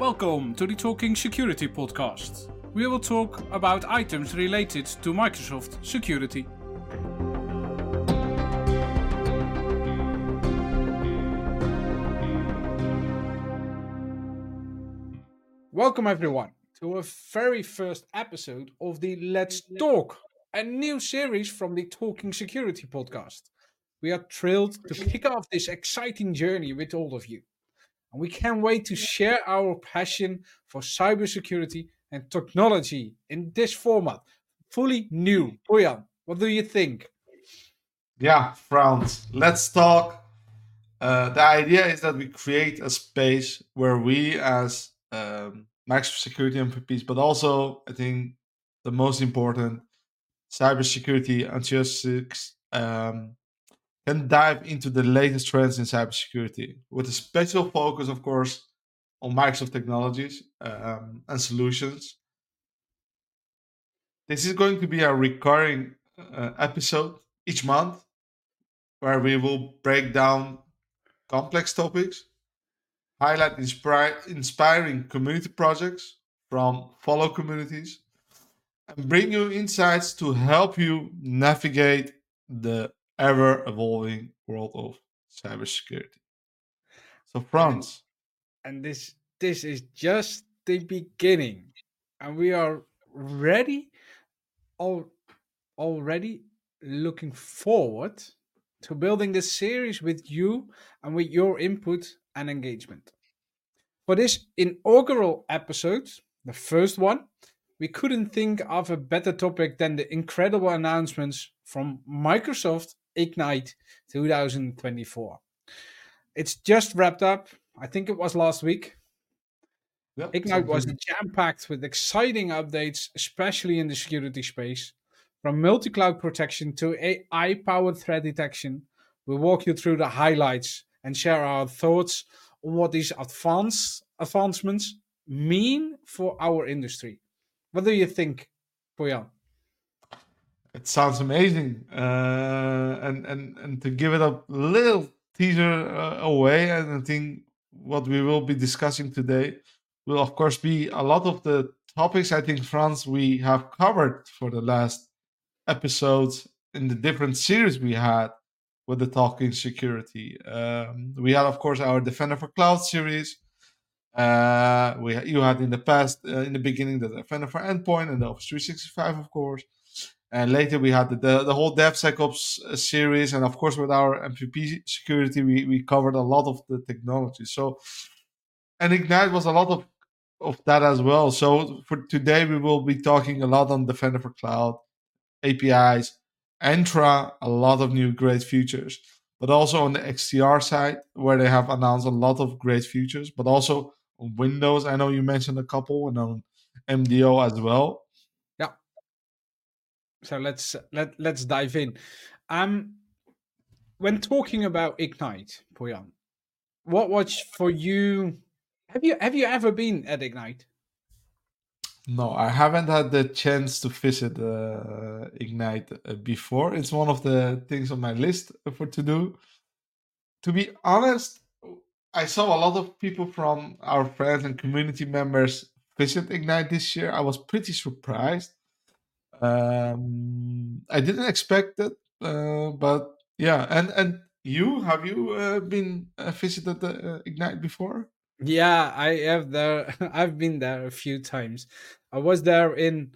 Welcome to the Talking Security podcast. We will talk about items related to Microsoft security. Welcome everyone to a very first episode of the Let's Talk, a new series from the Talking Security podcast. We are thrilled to kick off this exciting journey with all of you. And we can't wait to share our passion for cybersecurity and technology in this format. Fully new. Bojan, what do you think? Yeah, Frans, let's talk. The idea is that we create a space where we, as Microsoft security MVPs, but also I think the most important cybersecurity enthusiasts, can dive into the latest trends in cybersecurity with a special focus, of course, on Microsoft technologies and solutions. This is going to be a recurring episode each month where we will break down complex topics, highlight inspiring community projects from follow communities, and bring you insights to help you navigate the ever evolving world of cybersecurity. So, And Franz, and this is just the beginning. And we are ready al- already looking forward to building this series with you and with your input and engagement. For this inaugural episode, the first one, we couldn't think of a better topic than the incredible announcements from Microsoft Ignite 2024. It's just wrapped up. I think it was last week. yeah, Ignite was something. jam packed with exciting updates, especially in the security space. From multi cloud protection to AI powered threat detection, we'll walk you through the highlights and share our thoughts on what these advancements mean for our industry. What do you think, Boyan? It sounds amazing. And to give it a little teaser away, and I think what we will be discussing today will, of course, be a lot of the topics I think, Franz, we have covered for the last episodes in the different series we had with the Talking Security. We had, of course, our Defender for Cloud series. You had in the past, in the beginning, the Defender for Endpoint and the Office 365, of course. And later we had the whole DevSecOps series, and of course with our MVP security, we covered a lot of the technology. So, and Ignite was a lot of that as well. So for today, we will be talking a lot on Defender for Cloud, APIs, Entra, a lot of new great features, but also on the XDR side, where they have announced a lot of great features, but also on Windows. I know you mentioned a couple, and on MDO as well. Yeah. So let's dive in. Um, when talking about Ignite, Boyan, what was for you? Have you ever been at Ignite? No, I haven't had the chance to visit Ignite before. It's one of the things on my list for to do. To be honest, I saw a lot of people from our friends and community members visit Ignite this year. I was pretty surprised. I didn't expect it, but yeah. And you have you been visited Ignite before? Yeah, I have there. I've been there a few times. I was there in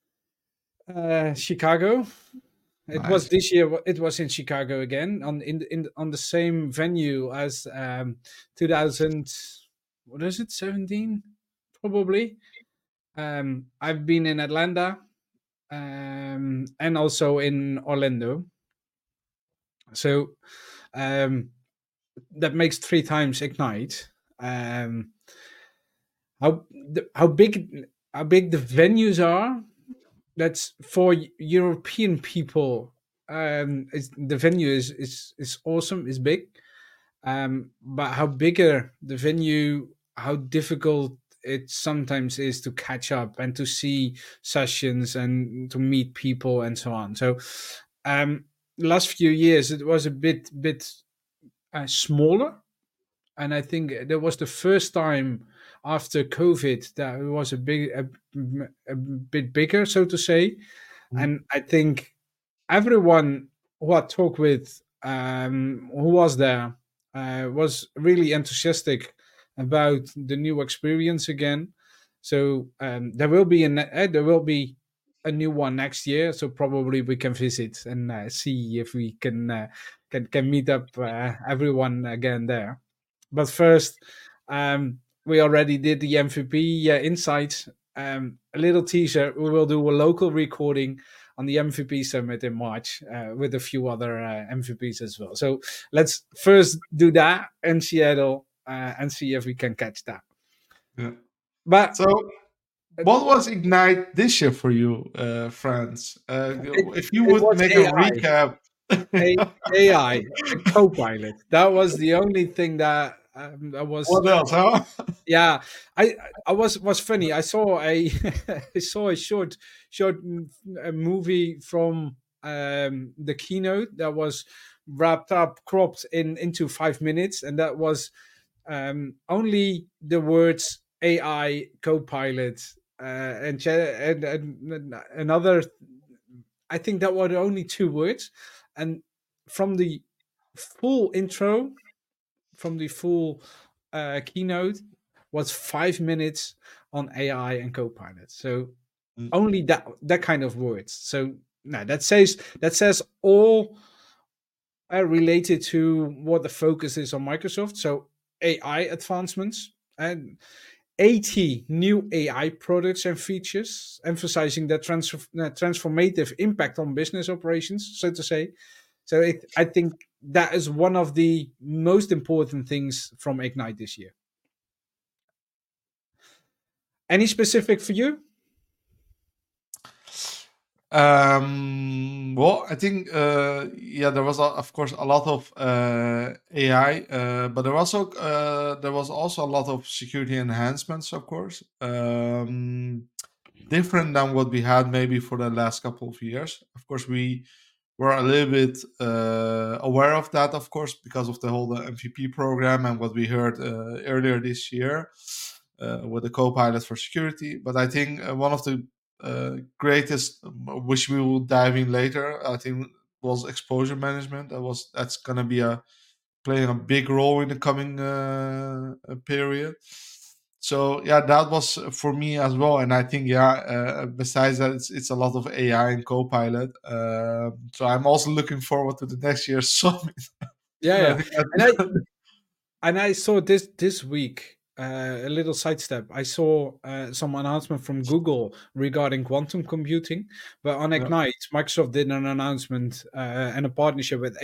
Chicago. It was Nice. this year. It was in Chicago again on the same venue as 2000. What is it? 17 probably. I've been in Atlanta and also in Orlando. So um, that makes three times Ignite. Um, how big the venues are, that's for European people. The venue is awesome, is big. But how bigger the venue, how difficult it sometimes is to catch up and to see sessions and to meet people and so on. So last few years it was a bit smaller, and I think that was the first time after COVID that it was a bit bigger, so to say. Mhm. And I think everyone who I talked with, who was there, was really enthusiastic about the new experience again. So there will be a new one next year. So probably we can visit and see if we can meet up everyone again there. But first, we already did the MVP insights. A little teaser: we will do a local recording on the MVP summit in March with a few other MVPs as well. So let's first do that in Seattle and see if we can catch that. Yeah. But So, what was Ignite this year for you, Franz? If you it would was make a AI, recap. AI, a co-pilot. That was the only thing that I was. What else, huh? Yeah, I was funny. I saw a I saw a short movie from the keynote that was wrapped up, cropped into 5 minutes, and that was only the words AI co-pilot and another. I think that were the only two words, and from the full intro, from the full keynote, was 5 minutes on AI and Copilot. So Mm, only that kind of words. So no, that says all related to what the focus is on Microsoft. So AI advancements and 80 new AI products and features, emphasizing that transformative impact on business operations, so to say. So I think that is one of the most important things from Ignite this year. Any specific for you? Well, I think yeah, there was of course a lot of AI, but there was also a lot of security enhancements, of course. Different than what we had maybe for the last couple of years. Of course, we were a little bit aware of that, of course, because of the whole MVP program and what we heard earlier this year with the co-pilot for security. But I think one of the greatest, which we will dive in later, I think was exposure management. That's gonna be playing a big role in the coming period. So yeah, that was for me as well, and I think yeah. Besides that, it's a lot of AI and Copilot. So I'm also looking forward to the next year's summit. Yeah, I yeah. think And I that, and I saw this week a little sidestep. I saw some announcement from Google regarding quantum computing, but on yeah, Ignite, Microsoft did an announcement and a partnership with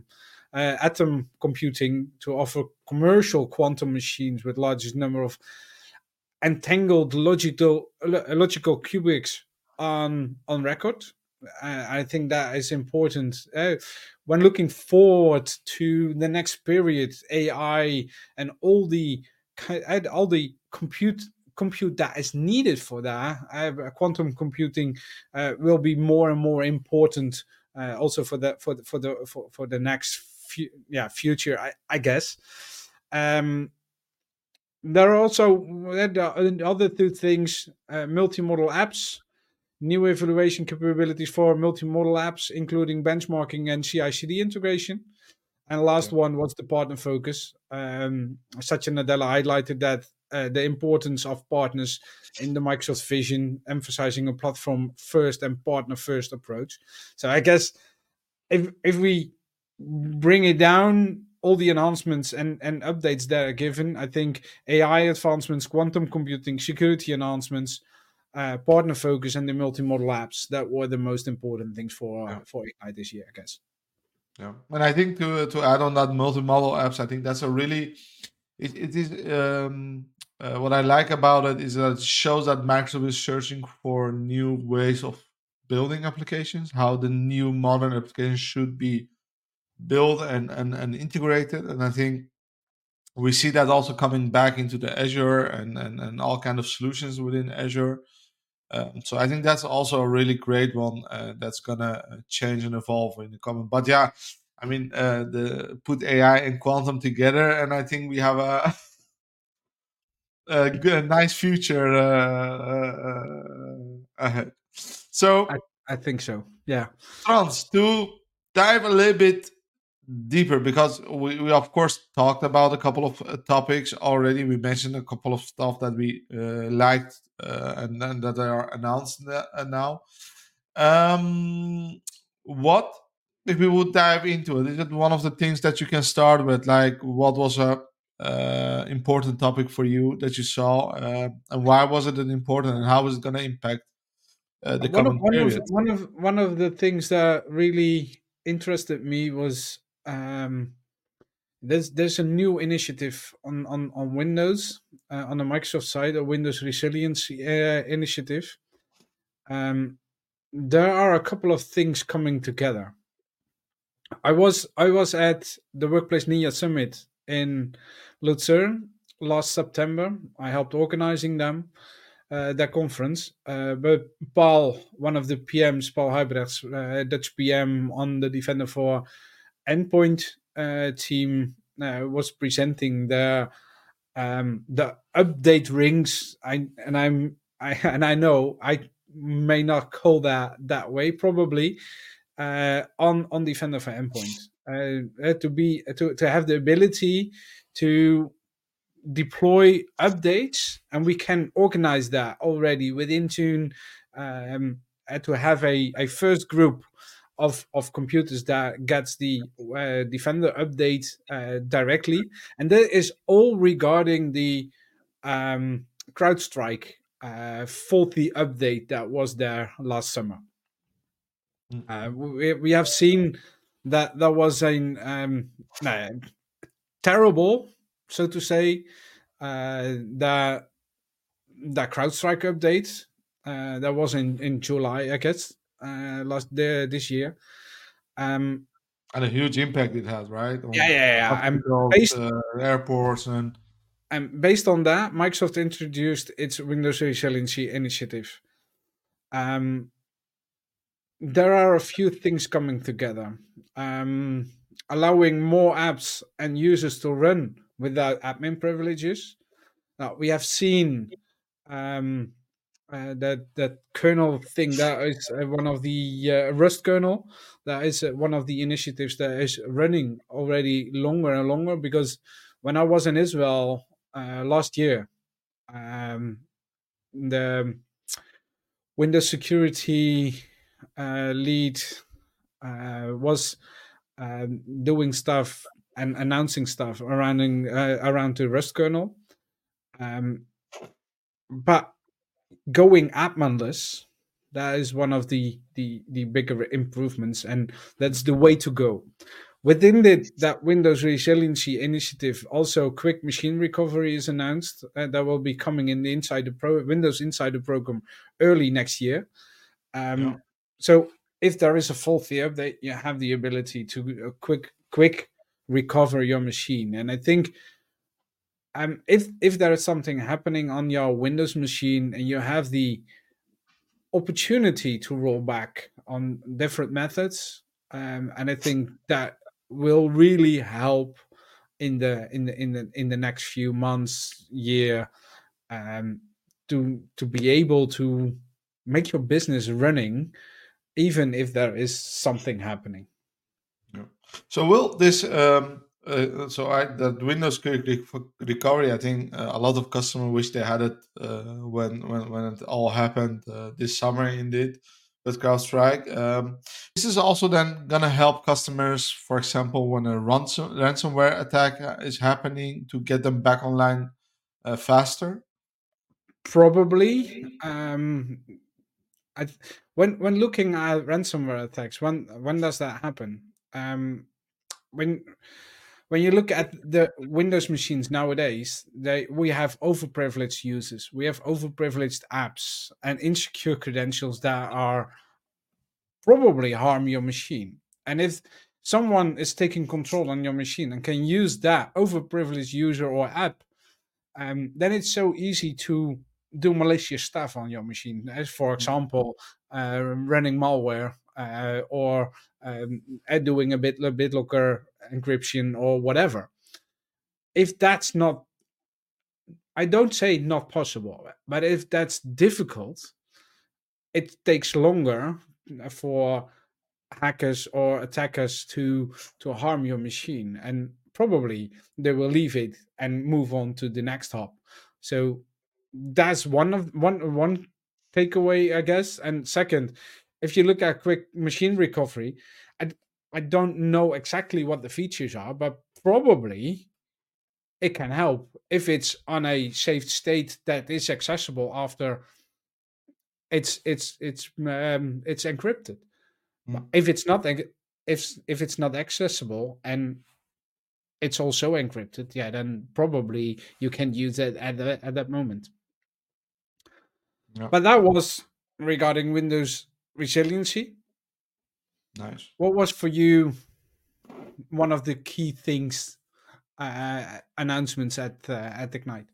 Atom Computing to offer commercial quantum machines with largest number of entangled logical qubits on record. I think that is important when looking forward to the next period. AI and all the compute that is needed for that. Quantum computing will be more and more important also for the next future. I guess. Um, there are also other two things: multimodal apps, new evaluation capabilities for multimodal apps, including benchmarking and CI/CD integration. And last yeah, one was the partner focus. Satya Nadella highlighted that the importance of partners in the Microsoft vision, emphasizing a platform first and partner first approach. So I guess if we bring it down, all the announcements and updates that are given, I think AI advancements, quantum computing, security announcements, partner focus, and the multimodal apps, that were the most important things yeah, for AI this year, I guess. yeah. And I think to add on that multi-model apps, I think that's a really it is what I like about it is that it shows that Microsoft is searching for new ways of building applications, how the new modern application should be built and integrated. And I think we see that also coming back into the Azure and all kind of solutions within Azure. So I think that's also a really great one that's gonna change and evolve in the coming. But yeah, I mean, the put AI and quantum together, and I think we have a a nice future ahead. So, I, I think so. Yeah. Frans, to dive a little bit deeper, because we of course talked about a couple of topics already. We mentioned a couple of stuff that we liked and then that they are announced now. What if we would dive into it? Is it one of the things that you can start with? Like, what was a important topic for you that you saw, and why was it important, and how is it going to impact the One of coming one of period? one of the things that really interested me was there's a new initiative on Windows on the Microsoft side, a Windows Resilience initiative. Um, there are a couple of things coming together. I was at the Workplace Ninja Summit in Lucerne last September. I helped organizing that conference. But Paul, one of the PMs, Paul Huybrechts, Dutch PM on the Defender for Endpoint team, was presenting the update rings. I know I may not call that way, probably on Defender for Endpoint. To have the ability to deploy updates, and we can organize that already with Intune, and to have a first group of computers that gets the Defender update directly, and that is all regarding the CrowdStrike faulty update that was there last summer. Mm. We have seen that there was a terrible, so to say, that CrowdStrike update that was in July, I guess, this year. Um, And a huge impact it has, right, yeah, on yeah, yeah. hospitals, airports, And based on that, Microsoft introduced its Windows Resiliency initiative. Um, there are a few things coming together, allowing more apps and users to run without admin privileges. Now, we have seen um, that kernel thing that is one of the Rust kernel. That is one of the initiatives that is running already longer and longer. Because when I was in Israel last year, um, the Windows security lead was doing stuff and announcing stuff around the Rust kernel. Um, but going adminless, that is one of the bigger improvements, and that's the way to go. Within that Windows Resiliency initiative, also quick machine recovery is announced. That will be coming in the Windows Insider program early next year. yeah. So if there is a faulty update, you have the ability to quick recover your machine. And I think if there is something happening on your Windows machine and you have the opportunity to roll back on different methods, and I think that will really help in the next few months, year, um, to be able to make your business running, even if there is something happening. Yeah. So will this that Windows Quick Recovery? I think a lot of customers wish they had it when it all happened this summer. Indeed, with CrowdStrike. This is also then gonna help customers, for example, when a ransomware attack is happening, to get them back online faster. Probably, I, when looking at ransomware attacks, when does that happen? When when you look at the Windows machines nowadays, we have overprivileged users, we have overprivileged apps, and insecure credentials that are probably harm your machine. And if someone is taking control on your machine and can use that overprivileged user or app, then it's so easy to do malicious stuff on your machine. As for example, running malware or doing a BitLocker encryption or whatever. If that's not I don't say not possible, but if that's difficult, it takes longer for hackers or attackers to harm your machine, and probably they will leave it and move on to the next hop. So that's one takeaway, I guess. And second, if you look at quick machine recovery, i, I don't know exactly what the features are, but probably it can help if it's on a safe state that is accessible after it's encrypted. But Mm. if it's not if it's not accessible and it's also encrypted, yeah, then probably you can use it at that moment. Yeah, But that was regarding Windows resiliency. nice. What was for you one of the key things, announcements at Ignite?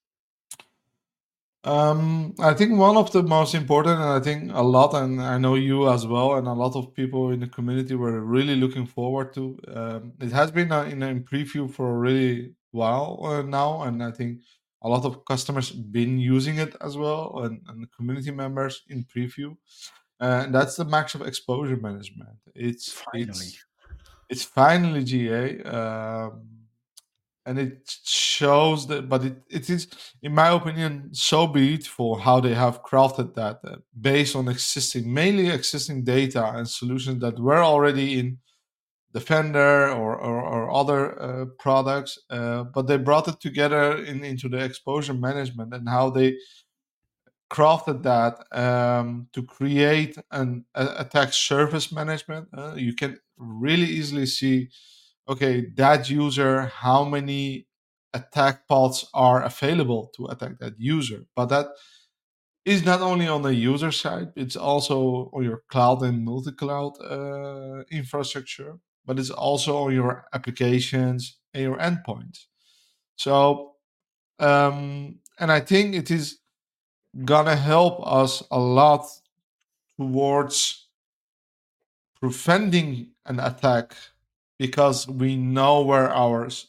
I think one of the most important, and I think a lot, and I know you as well, and a lot of people in the community were really looking forward to. It has been in preview for a really while now, and I think a lot of customers been using it as well, and the community members in preview. And that's the max of exposure management. It's Finally. it's it's finally GA. And it shows that, but it is, in my opinion, so beautiful how they have crafted that based on existing, mainly existing data and solutions that were already in Defender or other products, but they brought it together into the exposure management and how they crafted that to create an attack surface management. You can really easily see, okay, that user, how many attack paths are available to attack that user. But that is not only on the user side, it's also on your cloud and multi-cloud infrastructure, but it's also on your applications and your endpoints. So, and I think it is gonna help us a lot towards preventing an attack because we know where ours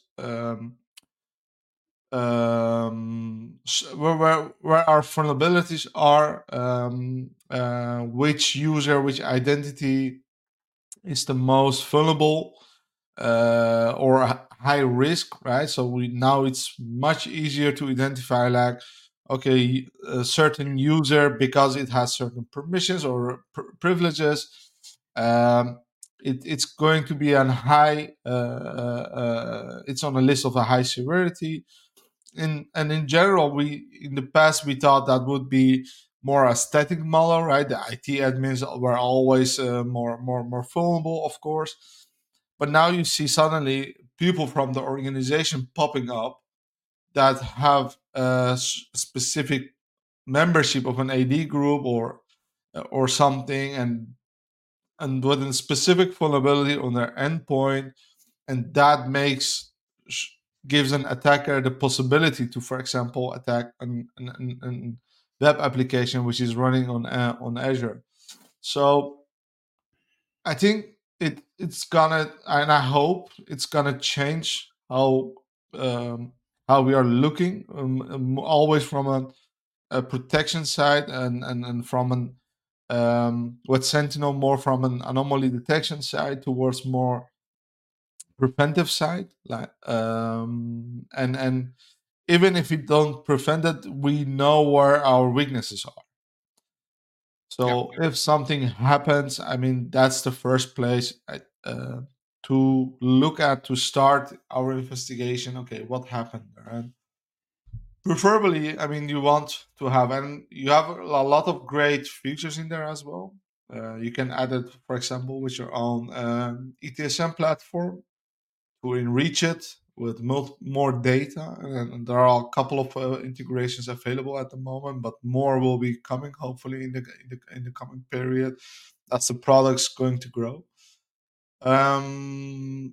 where our vulnerabilities are, which user, which identity is the most vulnerable or high risk, right? So we now it's much easier to identify, like, okay, a certain user because it has certain permissions or privileges. Um, it's going to be on high. It's on a list of a high severity. In general, we in the past we thought that would be more a static model, right? The IT admins were always more vulnerable, of course, but now you see suddenly people from the organization popping up that have a specific membership of an AD group or something, and with a specific vulnerability on their endpoint, and that gives an attacker the possibility to, for example, attack an web application which is running on Azure. So I think it's gonna, and I hope it's gonna change um, how we are looking, always from a protection side, and from an with Sentinel more from an anomaly detection side towards more preventive side, like and even if we don't prevent it, we know where our weaknesses are. Yeah. So if something happens, I mean, that's the first place to look at to start our investigation. Okay, what happened there? And preferably, I mean, you want to have, and you have a lot of great features in there as well. You can add it, for example, with your own ETSM platform to enrich it with more data. And there are a couple of integrations available at the moment, but more will be coming hopefully in the coming period as the product's going to grow. Um,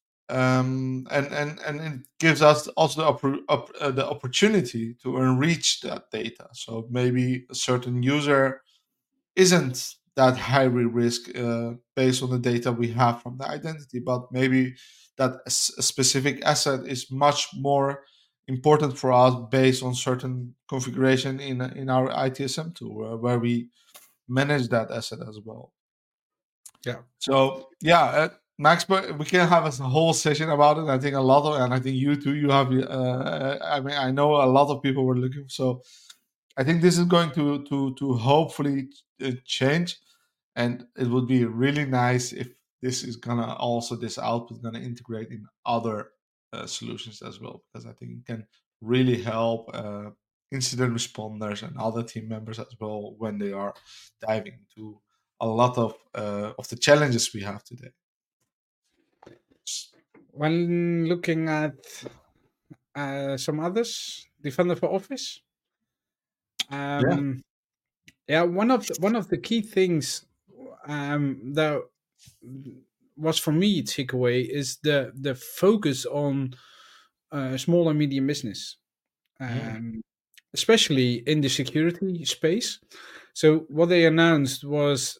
and it gives us also the opportunity to enrich that data. So maybe a certain user isn't that high risk based on the data we have from the identity, but maybe that a specific asset is much more important for us based on certain configuration in our ITSM tool, where we manage that asset as well. Yeah. So yeah, Max, but we can have a whole session about it. I think a lot of, and I think you too. You have. I mean, I know a lot of people were looking. So I think this is going to hopefully change, and it would be really nice if this is gonna also this output gonna integrate in other solutions as well, because I think it can really help incident responders and other team members as well when they are diving into a lot of the challenges we have today. When looking at some others, Defender for Office. Yeah. Yeah, one of the key things that was for me takeaway is the focus on small and medium business, Mm. um, especially in the security space. So what they announced was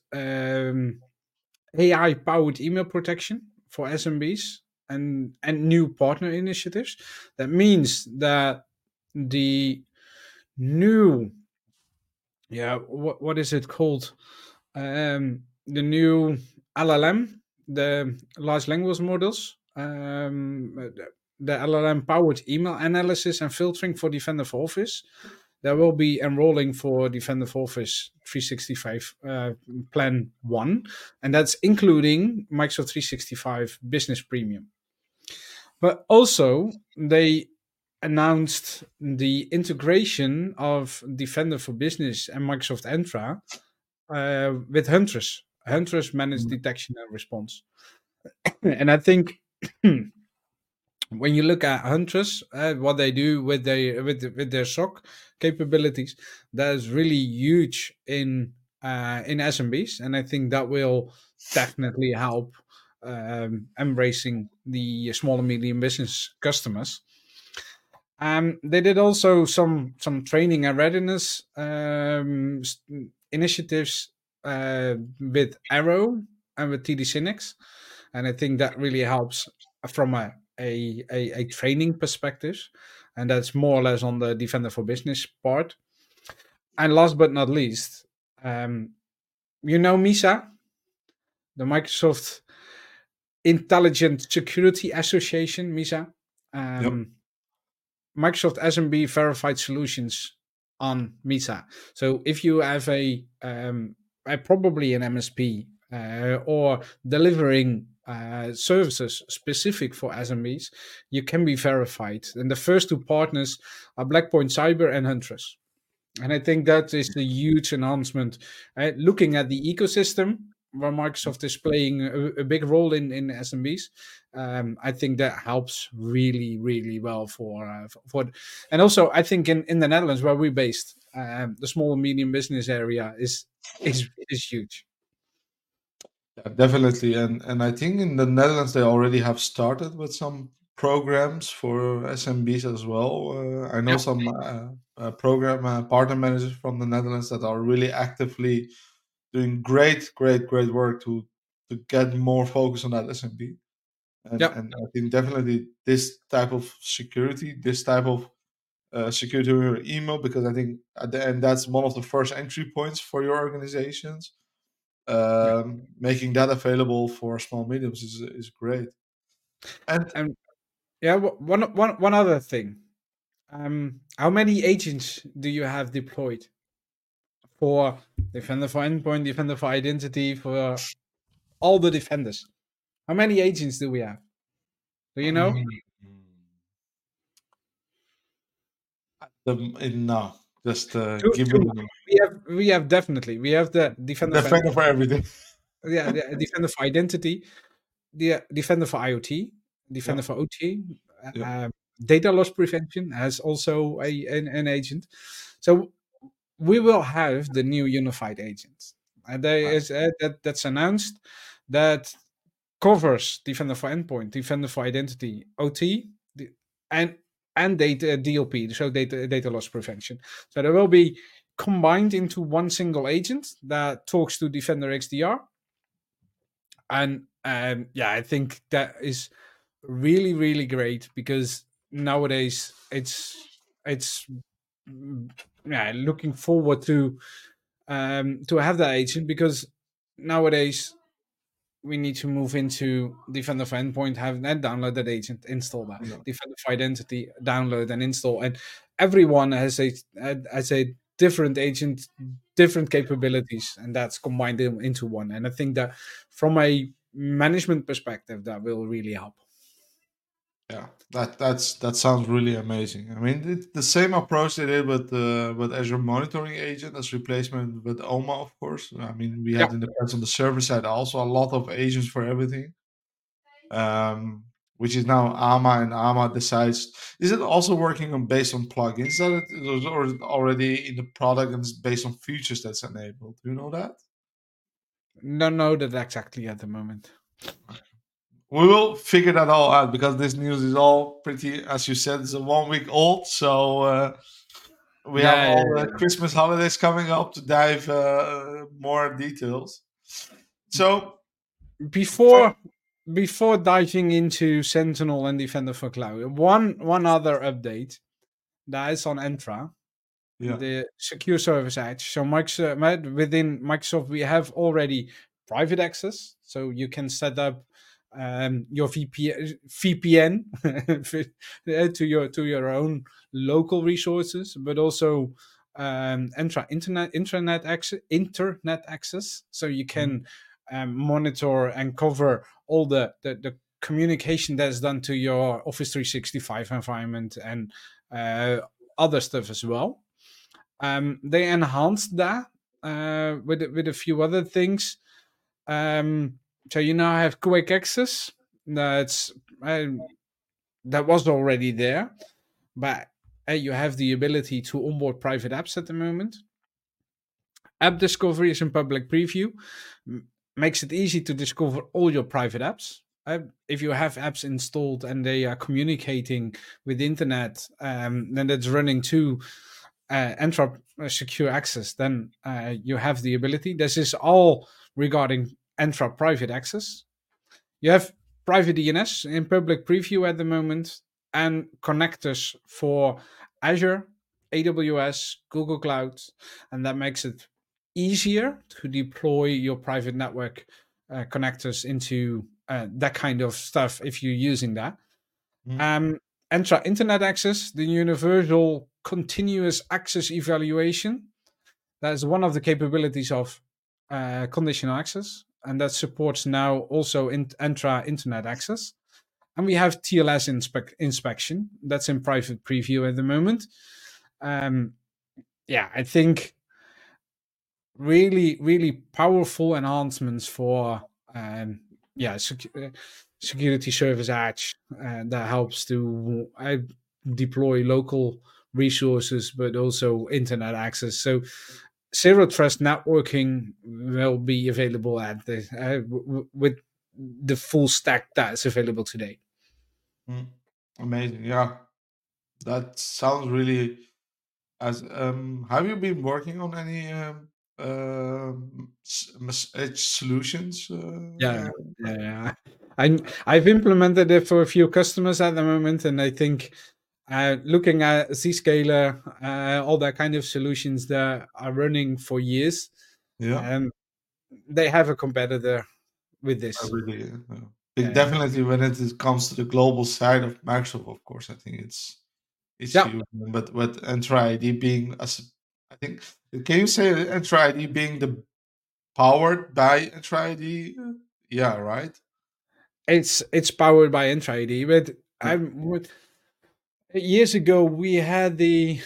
AI powered email protection for SMBs and new partner initiatives. That means that the new, yeah, what is it called, the new LLM, the large language models, the LLM powered email analysis and filtering for Defender for Office, that will be enrolling for Defender for Office 365 Plan 1, and that's including Microsoft 365 Business Premium. But also, they announced the integration of Defender for Business and Microsoft Entra with Huntress. Huntress managed Mm. detection and response. And I think when you look at Huntress, what they do with their SOC capabilities, that is really huge in SMBs, and I think that will definitely help embracing the small and medium business customers. They did also some training and readiness initiatives with Arrow and with TD Synnex, and I think that really helps from a training perspective, and that's more or less on the Defender for Business part. And last but not least, MISA, the Microsoft Intelligent Security Association, MISA. Yep. Microsoft SMB verified solutions on Misa. So if you have probably an MSP or delivering services specific for SMBs, you can be verified. And the first two partners are Blackpoint Cyber and Huntress. And I think that is a huge enhancement. Looking at the ecosystem where Microsoft is playing a big role in SMBs, I think that helps really, really well for. And also, I think in the Netherlands where we're based, the small and medium business area is huge. Yeah, definitely, and I think in the Netherlands they already have started with some programs for SMBs as well. I know Yeah, some program partner managers from the Netherlands that are really actively doing great work to get more focus on that SMB. yeah, And I think definitely this type of security, this type of security over your email, because I think at the end that's one of the first entry points for your organizations. yeah. Making that available for small mediums is great. And And yeah, one other thing. How many agents do you have deployed for Defender for Endpoint, Defender for Identity, for all the defenders? How many agents do we have? Do you know? mm, no, just give me Two. the number. We have definitely we have the Defender for Defender for Endpoint, everything. yeah, the Defender for Identity, the Defender for IoT, Yeah, Defender for OT, yeah, uh, data loss prevention has also an agent. So we will have the new unified agent, and there right. is that's announced that covers Defender for Endpoint, Defender for Identity, OT, and data DLP, so data loss prevention. So they will be combined into one single agent that talks to Defender XDR, and yeah, I think that is really really great because nowadays it's yeah, looking forward to have that agent, because nowadays we need to move into Defender for Endpoint, have that download that agent, install that Yeah. Defender for Identity, download and install, and everyone has a different agent, different capabilities, and that's combined into one. And I think that from a management perspective, that will really help. Yeah, that sounds really amazing. I mean, it's the same approach they did with Azure Monitoring Agent as replacement with OMA, of course. I mean, we Yeah. had in the past on the server side also a lot of agents for everything, um, which is now AMA, and AMA decides. Is it also working on based on plugins that it was already in the product and it's based on features that's enabled? Do you know that? Don't know that exactly at the moment. We will figure that all out because this news is all pretty, as you said, it's a 1 week old. So we have Yeah, all the yeah, Christmas holidays coming up to dive more details. So from before before diving into Sentinel and Defender for Cloud, one other update that is on Entra, yeah, the Secure Service Edge. So within Microsoft, we have already private access, so you can set up your VPN to your own local resources, but also internet access, so you mhm, can monitor and cover all the communication that's done to your Office 365 environment and other stuff as well. They enhanced that with a few other things. So you now have quick access. That's that was already there, but you have the ability to onboard private apps at the moment. App discovery is in public preview, makes it easy to discover all your private apps. If you have apps installed and they are communicating with the internet, then that's running to Entra secure access, then you have the ability. This is all regarding Entra private access. You have private DNS in public preview at the moment, and connectors for Azure, AWS, Google Cloud, and that makes it easier to deploy your private network connectors into that kind of stuff if you're using that. mhm, Um, Entra Internet Access, the universal continuous access evaluation. That is one of the capabilities of conditional access, and that supports now also Entra Internet Access. And we have TLS inspection. That's in private preview at the moment. Um, yeah, I think really powerful enhancements for yeah security service edge that helps to deploy local resources but also internet access. So zero trust networking will be available at the with the full stack that is available today. mhm. Amazing. Yeah, that sounds really. As have you been working on any edge solutions? Yeah, yeah. I've implemented it for a few customers at the moment, and I think looking at Zscaler, all that kind of solutions that are running for years, Yeah. um, they have a competitor with I this. really, Yeah, definitely when comes to the global side of Microsoft, of course, I think it's yeah. huge. But with Entra ID being, as I think, can you say Entra ID being the powered by Entra ID? Yeah, right. It's powered by Entra ID, but Yeah. years ago we had the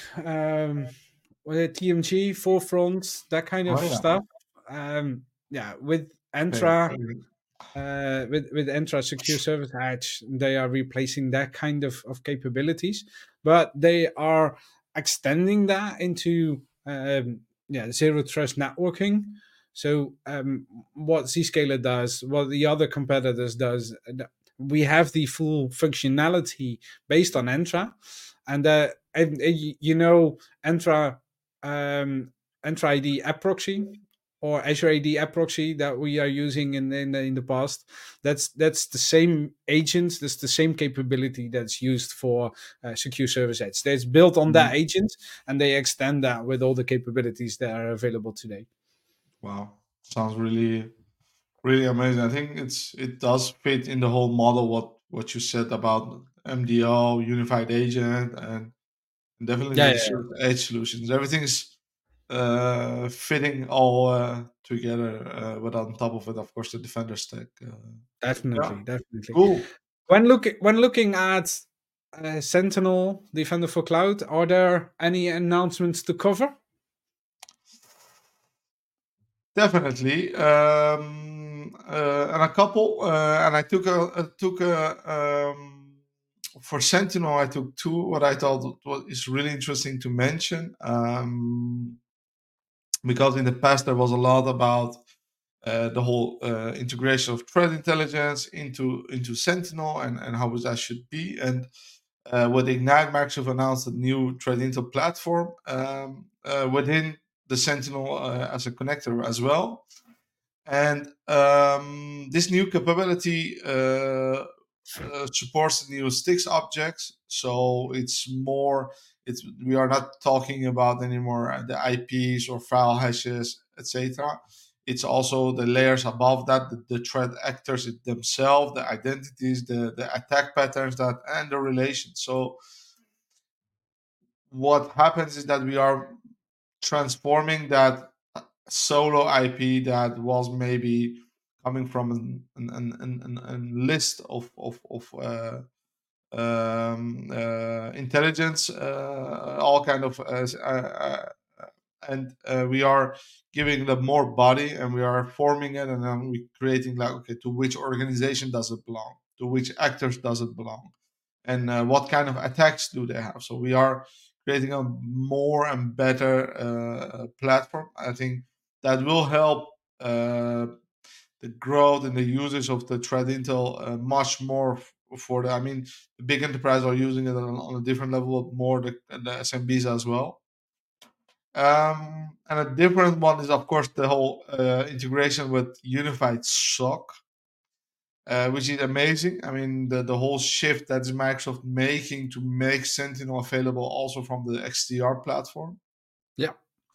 TMG forefront, that kind of Oh yeah. stuff. Yeah, with Okay. Entra, with Entra Secure Service Edge, they are replacing that kind of capabilities, but they are extending that into yeah, zero trust networking. So what Zscaler does, what the other competitors does, we have the full functionality based on Entra, and you know Entra Entra ID app proxy. or Azure AD App Proxy that we are using in the past. That's the same agent. That's the same capability that's used for Secure Service Edge. That's built on that Mhm. agent, and they extend that with all the capabilities that are available today. Wow, sounds really really amazing. I think it does fit in the whole model what you said about MDO, unified agent, and definitely Yeah, the yeah, distributed edge solutions. Everything is fitting all together. But on top of it, of course, the Defender stack. Yeah, definitely, definitely. cool. When looking at Sentinel Defender for Cloud, are there any announcements to cover? Definitely, and a couple. And I took for Sentinel. I took two. What I thought was is really interesting to mention. Because in the past there was a lot about the whole integration of threat intelligence into Sentinel and how that should be. And with Ignite, Microsoft announced a new threat intel platform within the Sentinel as a connector as well. And this new capability supports the new sticks objects, so it's more. It's we are not talking about anymore the IPs or file hashes, etc. It's also the layers above that, the threat actors themselves, the identities, the attack patterns that and the relations. So what happens is that we are transforming that solo IP that was maybe coming from a list of intelligence, all kind of, and we are giving them more body, and we are forming it, and then we creating like, okay, to which organization does it belong, to which actors does it belong, and what kind of attacks do they have. So we are creating a more and better platform. I think that will help the growth and the usage of the threat intel much more for the. I mean, the big enterprise are using it on a different level, but more the SMBs as well. And a different one is, of course, the whole integration with unified SOC, which is amazing. I mean, the whole shift that Microsoft making to make Sentinel available also from the XDR platform. Yeah.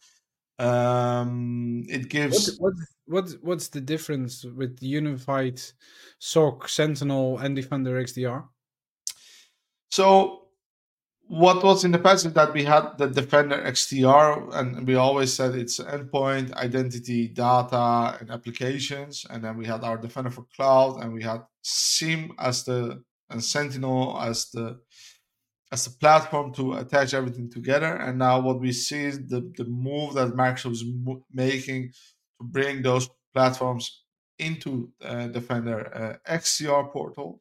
It What gives what what's the difference with unified SOC, Sentinel, and Defender XDR? so what was in the past is that we had the Defender XDR, and we always said it's endpoint, identity, data, and applications. And then we had our Defender for Cloud, and we had SIEM as the and Sentinel as the platform to attach everything together. And now what we see is the move that Microsoft is making to bring those platforms into Defender XDR portal,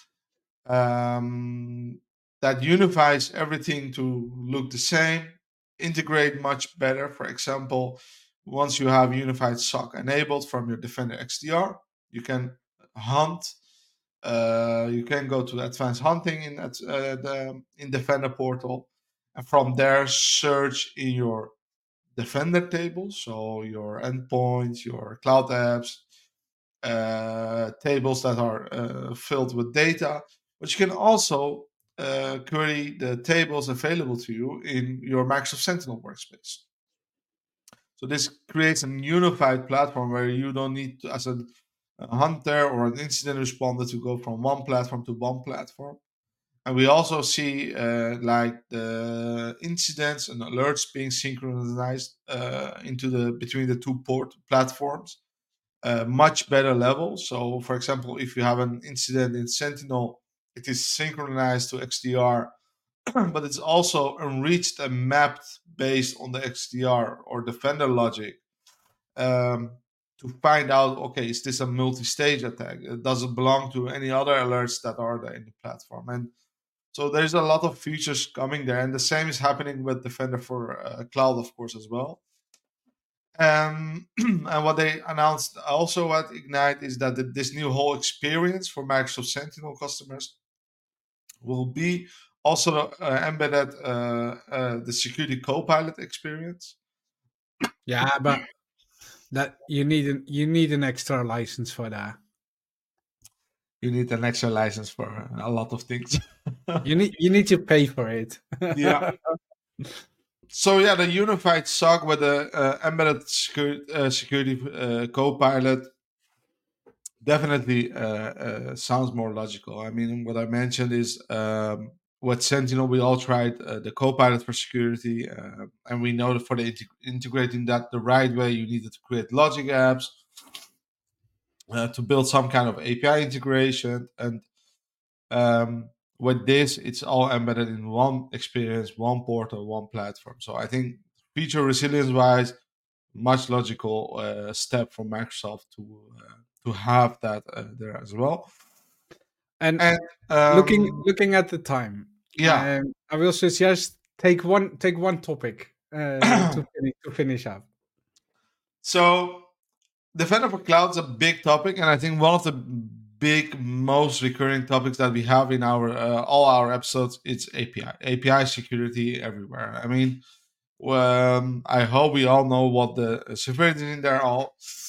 um, that unifies everything to look the same, integrate much better. For example, once you have unified SOC enabled from your Defender XDR, you can hunt. You can go to advanced hunting in Defender portal, and from there search in your Defender table, so your endpoints, your cloud apps, tables that are filled with data, but you can also query the tables available to you in your Microsoft Sentinel workspace. So this creates a unified platform where you don't need to, as a hunter or an incident responder, to go from one platform to one platform. And we also see like the incidents and alerts being synchronized into the between the two port platforms, much better level. So, for example, if you have an incident in Sentinel, it is synchronized to XDR, but it's also enriched and mapped based on the XDR or Defender logic, to find out, okay, is this a multi-stage attack? Does it belong to any other alerts that are there in the platform? And so there's a lot of features coming there, and the same is happening with Defender for Cloud, of course, as well. And what they announced also at Ignite is that this new whole experience for Microsoft Sentinel customers will be also embedded the security copilot experience. Yeah, but That you need an extra license for that. You need an extra license for a lot of things. You need to pay for it. Yeah. So yeah, the unified SOC with the embedded security co-pilot definitely sounds more logical. I mean, what I mentioned is what Sentinel, we all tried the Copilot for security, and we know that for the integrating that the right way, you needed to create logic apps to build some kind of API integration, and with this, it's all embedded in one experience, one portal, one platform. So I think feature resilience wise, much logical step from Microsoft to have that there as well. And And looking at the time, yeah, I will suggest take one topic to finish up. so Defender for Cloud is a big topic, and I think one of the big, most recurring topics that we have in our all our episodes it's API security everywhere. I mean, I hope we all know what the severity in there are.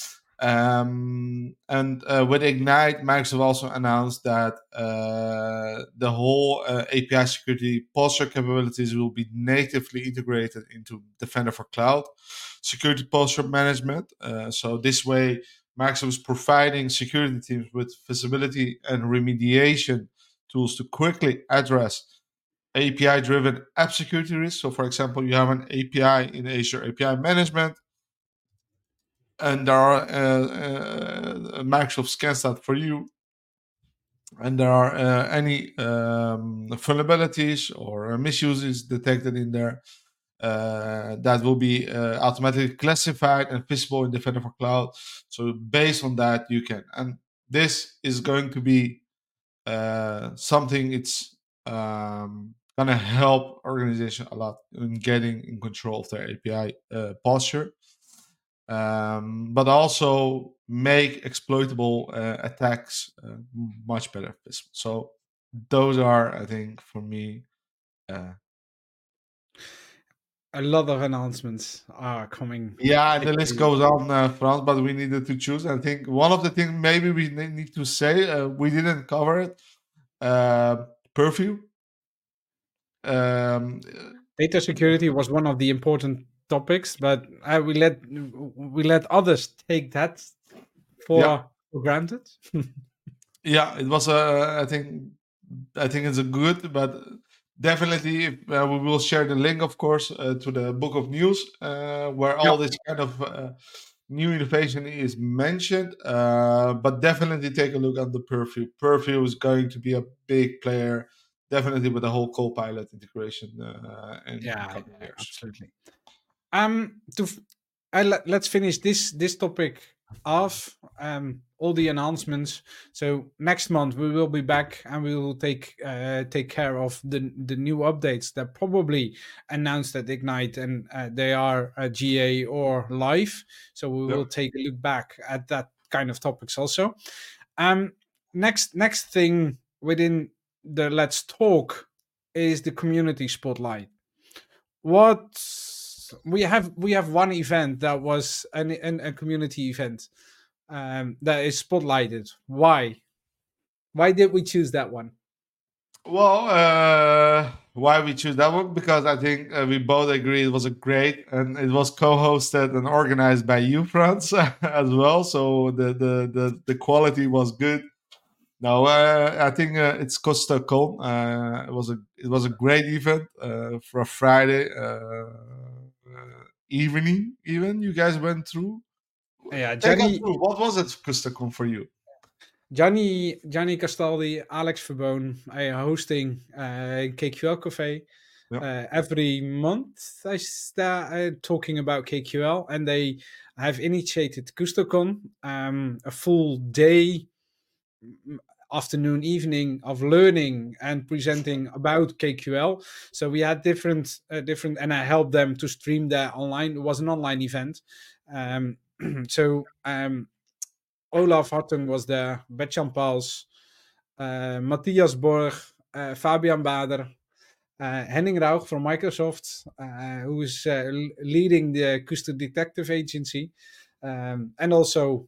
And with Ignite, Microsoft also announced that the whole API security posture capabilities will be natively integrated into Defender for Cloud security posture management. So this way, Microsoft is providing security teams with visibility and remediation tools to quickly address API-driven app security risks. So, for example, you have an API in Azure API management, and there are Microsoft scans that for you, and there are any vulnerabilities or misuses detected in there that will be automatically classified and visible in Defender for Cloud. So based on that, you can, and this is going to be something it's going to help organization a lot in getting in control of their API posture, but also make exploitable attacks much better visible. So those are, I think, for me. A lot of announcements are coming. Yeah, and the list goes on, Frans, but we needed to choose. I think one of the things maybe we need to say, we didn't cover it, Purview. Um, Data security was one of the important topics, but we let others take that yeah, for granted. yeah, it was I think it's a good, but definitely we will share the link, of course, to the book of news where Yeah, all this kind of new innovation is mentioned. But definitely take a look at the Purview. Purview is going to be a big player, definitely with the whole Copilot integration in a yeah, couple of years. absolutely. Let's finish this topic off. All the announcements. So next month we will be back and we will take care of the new updates that probably announced at Ignite, and they are GA or live. So we Yeah. will take a look back at that kind of topics also. Um, next thing within the Let's Talk is the community spotlight. What we have one event that was a community event that is spotlighted. Why did we choose that one? Well, why we choose that one? Because I think we both agree it was a great, and it was co-hosted and organized by you, Franz, as well. So the quality was good. No, I think it's Costa Con. It was a great event for a Friday evening. Even you guys went through. Yeah, Take us Johnny through. What was it, Costa Con, for you? Johnny Castaldi, Alex Verboon hosting KQL Cafe. Yeah, Every month I start talking about KQL, and they have initiated KustoCon, a full day, afternoon, evening of learning and presenting about KQL. So we had different, and I helped them to stream that online. It was an online event. So Olaf Hartung was there, Betjan Pals, Matthias Borg, Fabian Bader, Henning Rauch from Microsoft, who is leading the Custo Detective Agency. and also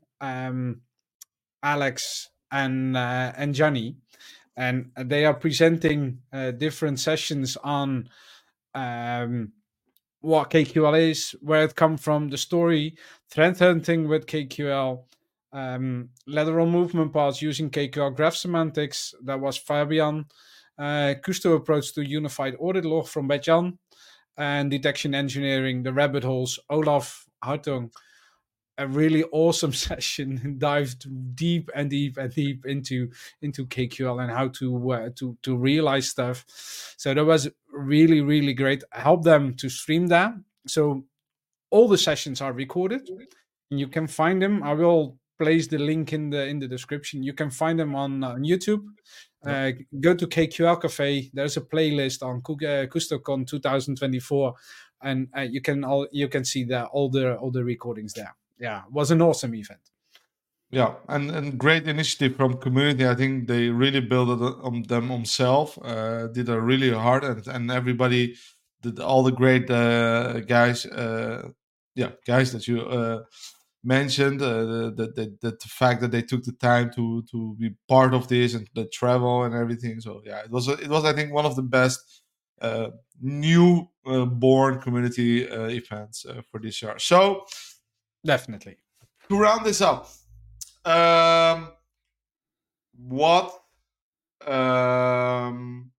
Alex and Johnny, and they are presenting different sessions on um, what KQL is, where it come from, the story, thread hunting with KQL, lateral movement paths using KQL graph semantics. That was Fabian. Kusto approach to unified audit log from Betjan, and detection engineering, the rabbit holes, Olaf Hartung. A really awesome session and dived deep and deep and deep into KQL and how to realize stuff. So that was really great. I helped them to stream that. So all the sessions are recorded. And you can find them. I will place the link in the description. You can find them on YouTube. Yeah. Go to KQL Cafe. There's a playlist on KustoCon 2024, and you can see all the recordings there. Yeah, it was an awesome event. Yeah, and great initiative from community. I think they really built it on them themselves. Did a really hard, and everybody did all the great guys. Guys that you mentioned. The fact that they took the time to be part of this and the travel and everything. So yeah, it was I think one of the best new born community events for this year. So Definitely. to round this up. What um,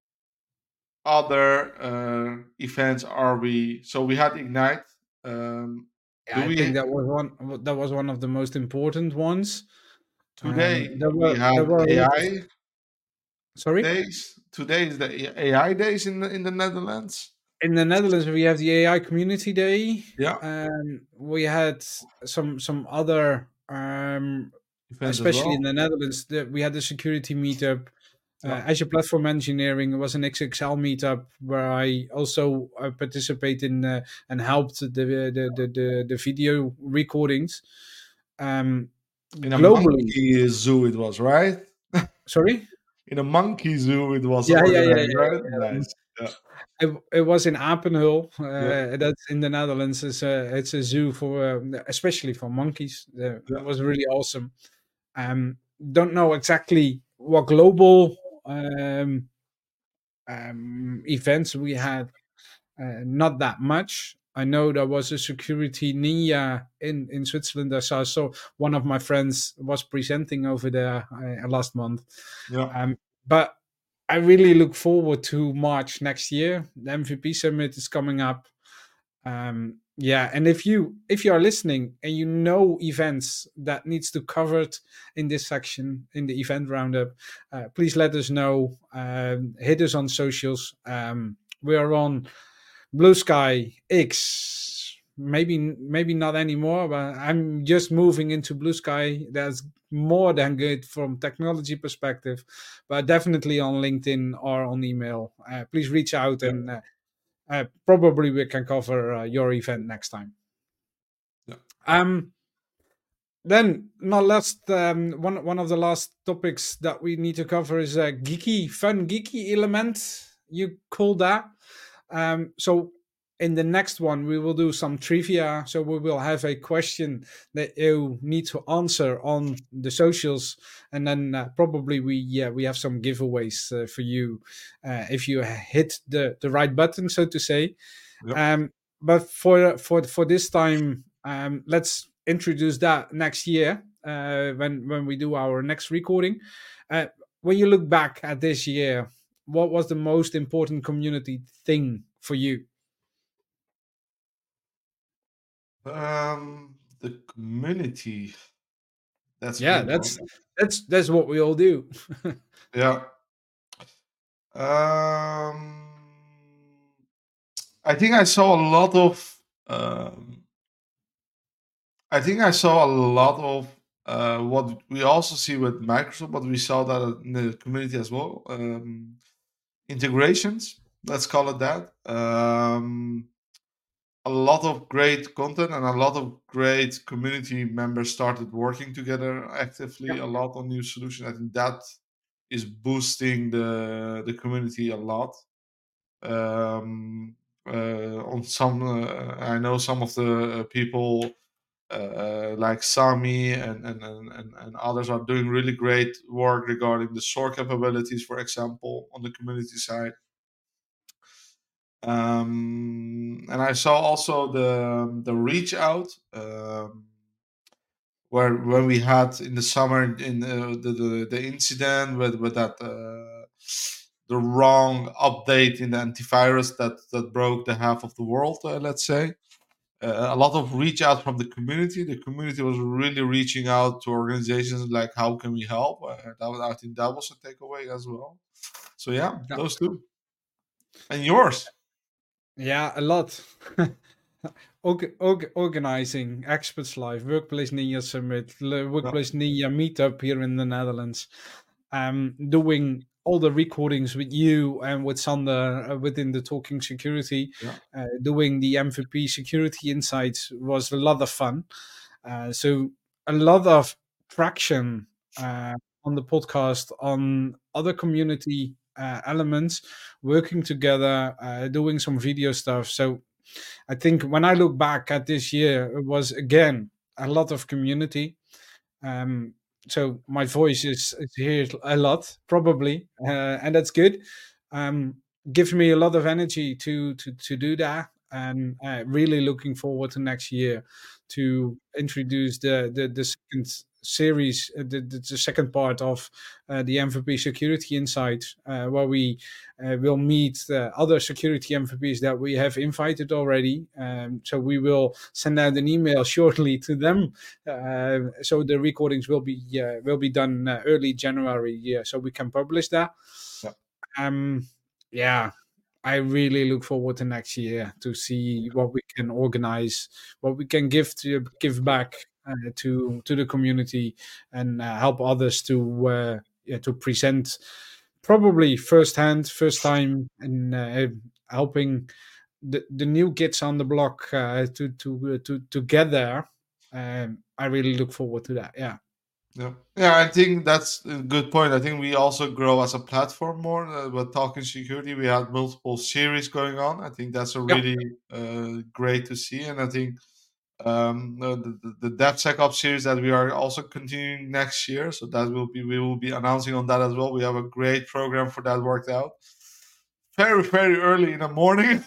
other events are we? So we had Ignite. Yeah, Do I think we that was one of the most important ones. today? There We were had there were a lot of AI sorry. days. Today is the AI days in the Netherlands. In the Netherlands, we have the AI Community Day. Yeah, We had some other, events as especially in well. the Netherlands, we had the security meetup. Yeah, Azure Platform Engineering was an XXL meetup where I also participated in and helped the video recordings. Um, in a globally, monkey zoo it was, right? sorry. In a monkey zoo it was Yeah. organized, right? Nice. Yeah, It was in Apenhul. yeah, That's in the Netherlands. It's a zoo for especially for monkeys. It yeah. was really awesome. Um, don't know exactly what global um, events we had. Not that much. I know there was a security ninja in Switzerland. I saw one of my friends was presenting over there last month. Yeah. But I really look forward to March next year. The MVP Summit is coming up. Yeah, and if you are listening and you know events that needs to covered in this section in the event roundup, please let us know. Hit us on socials. We are on Blue Sky X. Maybe not anymore, but I'm just moving into Blue Sky. That's more than good from technology perspective, but definitely on LinkedIn or on email. Please reach out Yeah. and probably we can cover your event next time. Yeah. Um, then, not last, one of the last topics that we need to cover is a geeky element. You call that. So in the next one, we will do some trivia. So we will have a question that you need to answer on the socials, and then probably we have some giveaways for you if you hit the right button, so to say. Yeah. But for this time, let's introduce that next year when we do our next recording. Uh, when you look back at this year, what was the most important community thing for you? The community. That's a Yeah, good that's one. that's what we all do. Yeah. I think I saw a lot of. I think I saw a lot of what we also see with Microsoft, but we saw that in the community as well. Integrations, let's call it that. A lot of great content and a lot of great community members started working together actively Yeah. a lot on new solutions. I think that is boosting the community a lot. On some, I know some of the people like Sami and others are doing really great work regarding the SOAR capabilities, for example, on the community side. And I saw also the reach out, where when we had in the summer in the incident with that the wrong update in the antivirus that broke the half of the world, let's say. A lot of reach out from the community. The community was really reaching out to organizations like, how can we help? I think that was a takeaway as well. So yeah, Yeah, those two. And yours? yeah, a lot. Organizing Experts Live, Workplace Ninja Summit, Yeah, Workplace Ninja Meetup here in the Netherlands, doing all the recordings with you and with Sander within the Talking Security, yeah, doing the MVP Security Insights was a lot of fun. So a lot of traction on the podcast, on other community elements, working together, doing some video stuff. So I think when I look back at this year, it was again a lot of community. Um, so my voice is here a lot, probably, and that's good. Um, Gives me a lot of energy to do that, and really looking forward to next year to introduce the second series, the second part of the MVP Security Insight, where we will meet the other security MVPs that we have invited already. So we will send out an email shortly to them, so the recordings will be done early January, so we can publish that. yeah. Um, yeah, I really look forward to next year to see what we can organize, what we can give back to the community, and help others to present probably first time, and helping the new kids on the block to get there. I really look forward to that. Yeah. Yeah, yeah. I think that's a good point. I think we also grow as a platform more. But talking security, we had multiple series going on. I think that's a Yeah. really great to see, and I think the DevSecOps series that we are also continuing next year. So that will be we will be announcing on that as well. We have a great program for that worked out. Very early in the morning.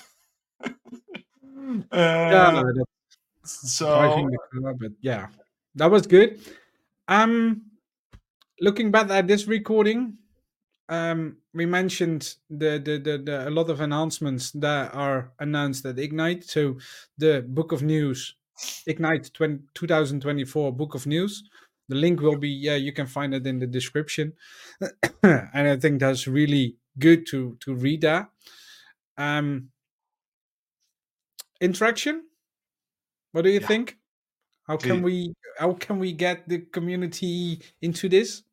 Yeah, uh, that's so driving the car, but yeah, that was good. Um, Looking back at this recording, we mentioned the a lot of announcements that are announced at Ignite. So the Book of News, Ignite 2024 Book of News. The link will be, yeah, you can find it in the description, and I think that's really good to read that. Um, Interaction. What do you yeah, think? How can we get the community into this?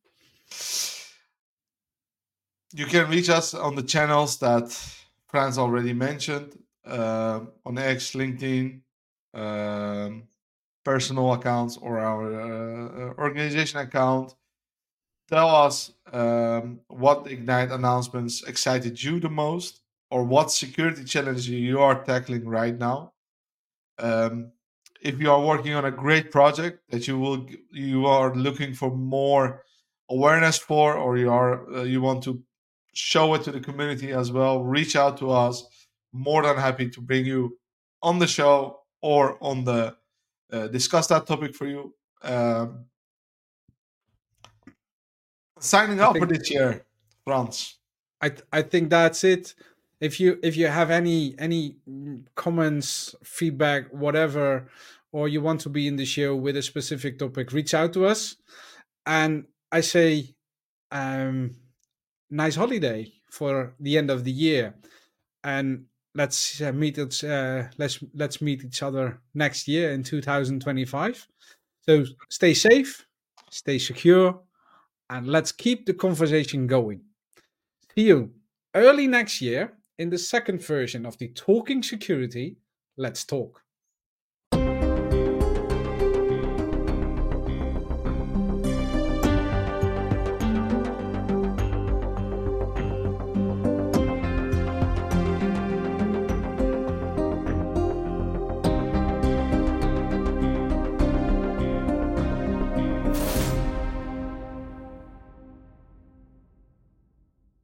you can reach us on the channels that Franz already mentioned, on X, LinkedIn, um, personal accounts, or our organization account. Tell us what Ignite announcements excited you the most, or what security challenge you are tackling right now. Um, if you are working on a great project that you are looking for more awareness for, or you want to show it to the community as well, reach out to us. More than happy to bring you on the show or on the discuss that topic for you. Um, Signing I off for think this year, Frans. I think that's it. If you have any comments, feedback, whatever, or you want to be in the show with a specific topic, reach out to us. And I say, um, nice holiday for the end of the year, and let's meet each other next year in 2025. So stay safe, stay secure, and let's keep the conversation going. See you early next year in the second version of the Talking Security. Let's talk.